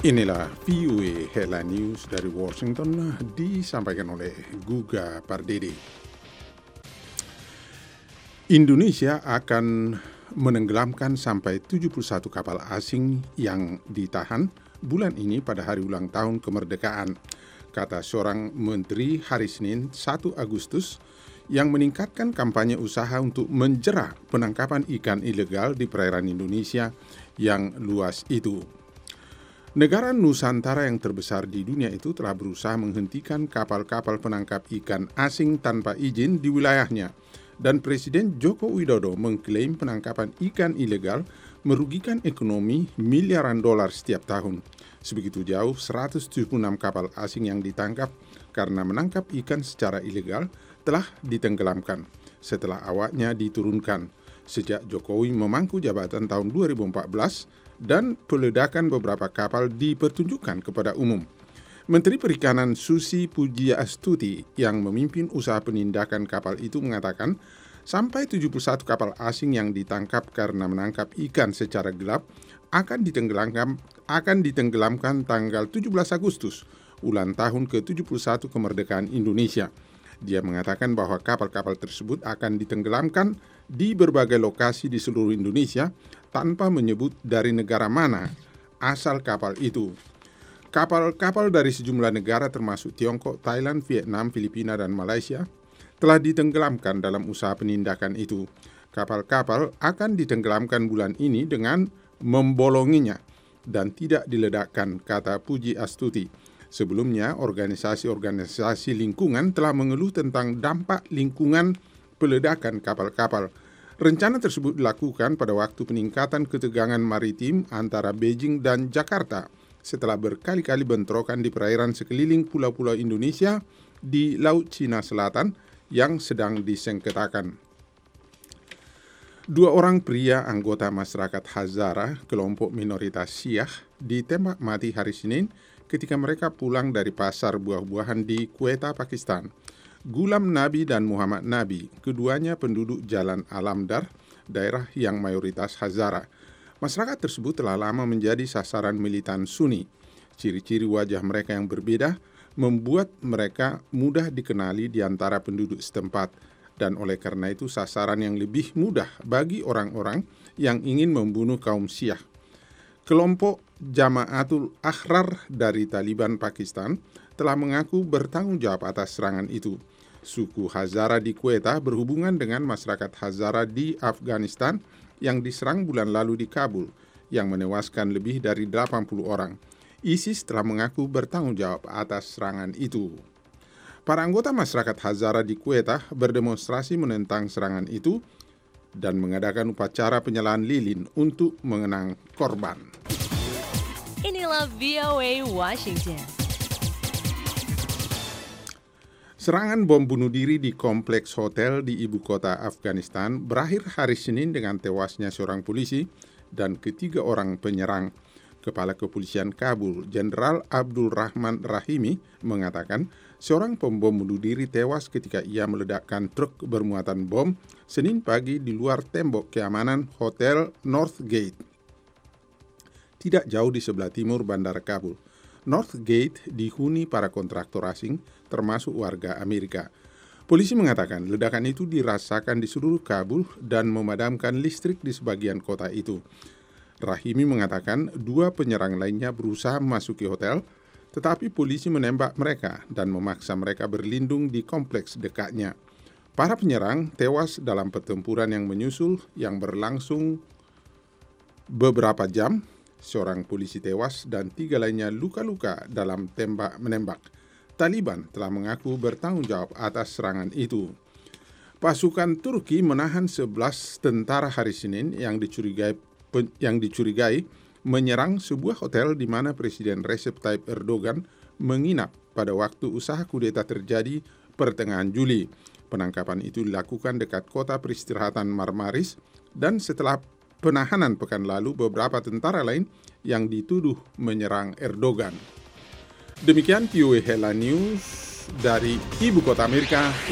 Inilah VOA Headline News dari Washington disampaikan oleh Guga Pardede. Indonesia akan menenggelamkan sampai 71 kapal asing yang ditahan bulan ini pada hari ulang tahun kemerdekaan, kata seorang menteri hari Senin 1 Agustus yang meningkatkan kampanye usaha untuk menjera penangkapan ikan ilegal di perairan Indonesia yang luas itu. Negara Nusantara yang terbesar di dunia itu telah berusaha menghentikan kapal-kapal penangkap ikan asing tanpa izin di wilayahnya, dan Presiden Joko Widodo mengklaim penangkapan ikan ilegal merugikan ekonomi miliaran dolar setiap tahun. Sebegitu jauh 176 kapal asing yang ditangkap karena menangkap ikan secara ilegal telah ditenggelamkan setelah awaknya diturunkan sejak Jokowi memangku jabatan tahun 2014 dan peledakan beberapa kapal dipertunjukkan kepada umum. Menteri Perikanan Susi Pujiastuti yang memimpin usaha penindakan kapal itu mengatakan sampai 71 kapal asing yang ditangkap karena menangkap ikan secara gelap akan ditenggelamkan tanggal 17 Agustus, ulang tahun ke-71 kemerdekaan Indonesia. Dia mengatakan bahwa kapal-kapal tersebut akan ditenggelamkan di berbagai lokasi di seluruh Indonesia tanpa menyebut dari negara mana asal kapal itu. Kapal-kapal dari sejumlah negara termasuk Tiongkok, Thailand, Vietnam, Filipina, dan Malaysia telah ditenggelamkan dalam usaha penindakan itu. Kapal-kapal akan ditenggelamkan bulan ini dengan membolonginya dan tidak diledakkan, kata Pujiastuti. Sebelumnya, organisasi-organisasi lingkungan telah mengeluh tentang dampak lingkungan peledakan kapal-kapal. Rencana tersebut dilakukan pada waktu peningkatan ketegangan maritim antara Beijing dan Jakarta setelah berkali-kali bentrokan di perairan sekeliling pulau-pulau Indonesia di Laut Cina Selatan yang sedang disengketakan. 2 orang pria anggota masyarakat Hazara, kelompok minoritas Syiah, ditembak mati hari Senin ketika mereka pulang dari pasar buah-buahan di Quetta, Pakistan. Gulam Nabi dan Muhammad Nabi, keduanya penduduk Jalan Alamdar, daerah yang mayoritas Hazara. Masyarakat tersebut telah lama menjadi sasaran militan Sunni. Ciri-ciri wajah mereka yang berbeda membuat mereka mudah dikenali di antara penduduk setempat, dan oleh karena itu sasaran yang lebih mudah bagi orang-orang yang ingin membunuh kaum Syiah. Kelompok Jamaatul Ahrar dari Taliban Pakistan telah mengaku bertanggung jawab atas serangan itu. Suku Hazara di Quetta berhubungan dengan masyarakat Hazara di Afghanistan yang diserang bulan lalu di Kabul, yang menewaskan lebih dari 80 orang. ISIS telah mengaku bertanggung jawab atas serangan itu. Para anggota masyarakat Hazara di Quetta berdemonstrasi menentang serangan itu dan mengadakan upacara penyalaan lilin untuk mengenang korban. Inilah VOA Washington. Serangan bom bunuh diri di kompleks hotel di ibu kota Afghanistan berakhir hari Senin dengan tewasnya seorang polisi dan 3 orang penyerang. Kepala Kepolisian Kabul, Jenderal Abdul Rahman Rahimi, mengatakan seorang pembom bunuh diri tewas ketika ia meledakkan truk bermuatan bom Senin pagi di luar tembok keamanan Hotel Northgate, tidak jauh di sebelah timur Bandara Kabul. Northgate dihuni para kontraktor asing, termasuk warga Amerika. Polisi mengatakan ledakan itu dirasakan di seluruh Kabul dan memadamkan listrik di sebagian kota itu. Rahimi mengatakan 2 penyerang lainnya berusaha memasuki hotel, tetapi polisi menembak mereka dan memaksa mereka berlindung di kompleks dekatnya. Para penyerang tewas dalam pertempuran yang menyusul yang berlangsung beberapa jam. Seorang polisi tewas dan 3 lainnya luka-luka dalam tembak-menembak. Taliban telah mengaku bertanggung jawab atas serangan itu. Pasukan Turki menahan 11 tentara hari Senin yang dicurigai menyerang sebuah hotel di mana Presiden Recep Tayyip Erdogan menginap pada waktu usaha kudeta terjadi pertengahan Juli. Penangkapan itu dilakukan dekat kota peristirahatan Marmaris dan setelah penahanan pekan lalu beberapa tentara lain yang dituduh menyerang Erdogan. Demikian VOA Headline News dari Ibu Kota Amerika,